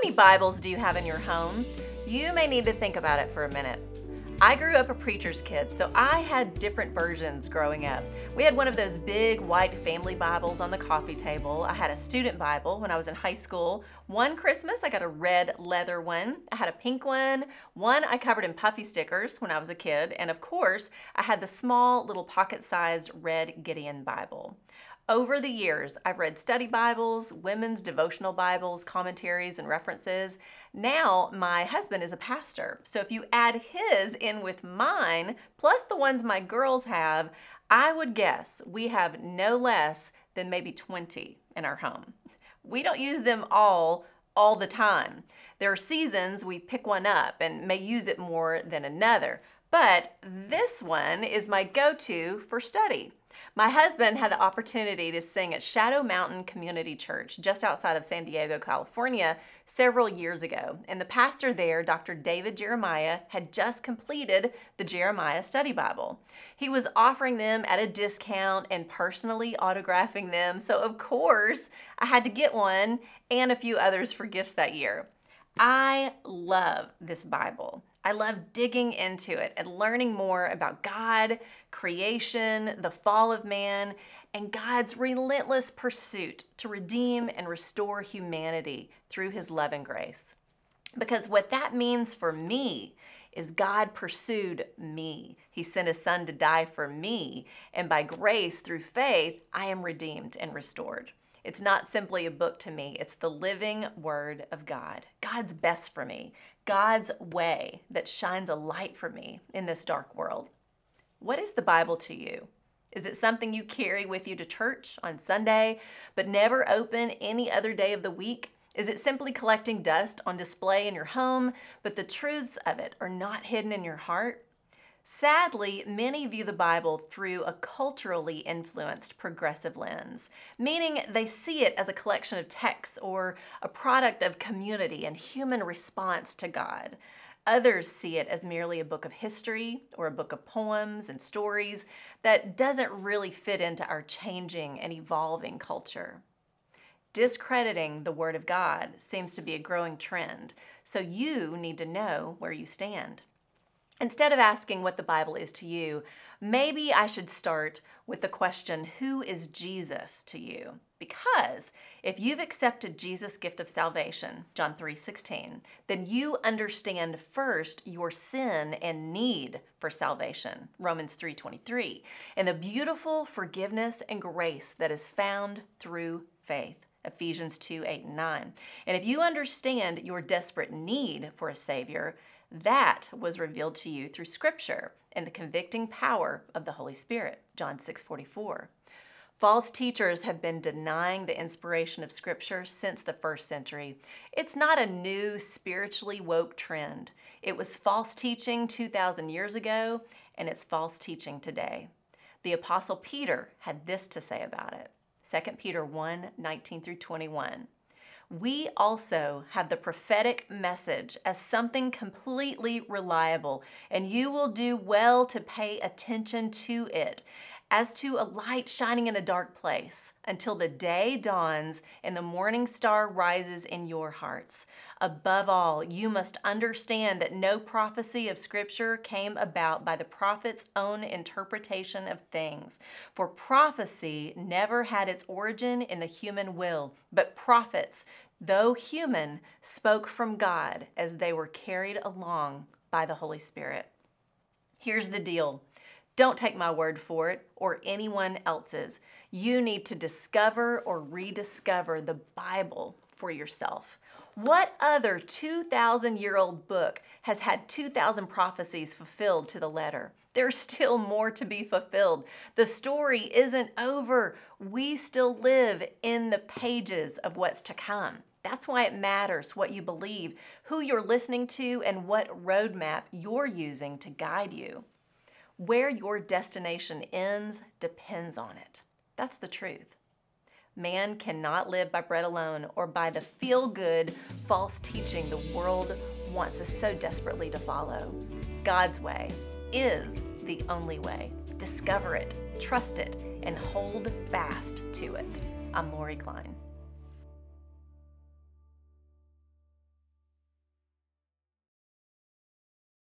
many Bibles do you have in your home? You may need to think about it for a minute. I grew up a preacher's kid, so I had different versions growing up. We had one of those big white family Bibles on the coffee table. I had a student Bible when I was in high school. One Christmas, I got a red leather one. I had a pink one. One I covered in puffy stickers when I was a kid. And of course, I had the small little pocket-sized red Gideon Bible. Over the years, I've read study Bibles, women's devotional Bibles, commentaries, and references. Now, my husband is a pastor, so if you add his in with mine, plus the ones my girls have, I would guess we have no less than maybe 20 in our home. We don't use them all the time. There are seasons we pick one up and may use it more than another, but this one is my go-to for study. My husband had the opportunity to sing at Shadow Mountain Community Church just outside of San Diego, California, several years ago. And the pastor there, Dr. David Jeremiah, had just completed the Jeremiah Study Bible. He was offering them at a discount and personally autographing them. So of course, I had to get one and a few others for gifts that year. I love this Bible. I love digging into it and learning more about God, creation, the fall of man, and God's relentless pursuit to redeem and restore humanity through his love and grace. Because what that means for me is God pursued me. He sent his son to die for me, and by grace through faith, I am redeemed and restored. It's not simply a book to me, it's the living word of God. God's best for me, God's way that shines a light for me in this dark world. What is the Bible to you? Is it something you carry with you to church on Sunday, but never open any other day of the week? Is it simply collecting dust on display in your home, but the truths of it are not hidden in your heart? Sadly, many view the Bible through a culturally influenced progressive lens, meaning they see it as a collection of texts or a product of community and human response to God. Others see it as merely a book of history or a book of poems and stories that doesn't really fit into our changing and evolving culture. Discrediting the Word of God seems to be a growing trend, so you need to know where you stand. Instead of asking what the Bible is to you, maybe I should start with the question, who is Jesus to you? Because if you've accepted Jesus' gift of salvation, John 3:16, then you understand first your sin and need for salvation, Romans 3:23, and the beautiful forgiveness and grace that is found through faith, Ephesians 2:8 and 9. And if you understand your desperate need for a Savior, that was revealed to you through Scripture and the convicting power of the Holy Spirit, John 6:44. False teachers have been denying the inspiration of Scripture since the first century. It's not a new spiritually woke trend. It was false teaching 2,000 years ago, and it's false teaching today. The Apostle Peter had this to say about it, 2 Peter 1:19 through 21. We also have the prophetic message as something completely reliable, and you will do well to pay attention to it as to a light shining in a dark place until the day dawns and the morning star rises in your hearts. Above all, you must understand that no prophecy of Scripture came about by the prophet's own interpretation of things. For prophecy never had its origin in the human will, but prophets, though human, spoke from God as they were carried along by the Holy Spirit. Here's the deal. Don't take my word for it or anyone else's. You need to discover or rediscover the Bible for yourself. What other 2,000-year-old book has had 2,000 prophecies fulfilled to the letter? There's still more to be fulfilled. The story isn't over. We still live in the pages of what's to come. That's why it matters what you believe, who you're listening to, and what roadmap you're using to guide you. Where your destination ends depends on it. That's the truth. Man cannot live by bread alone or by the feel-good, false teaching the world wants us so desperately to follow. God's way is the only way. Discover it, trust it, and hold fast to it. I'm Lori Klein.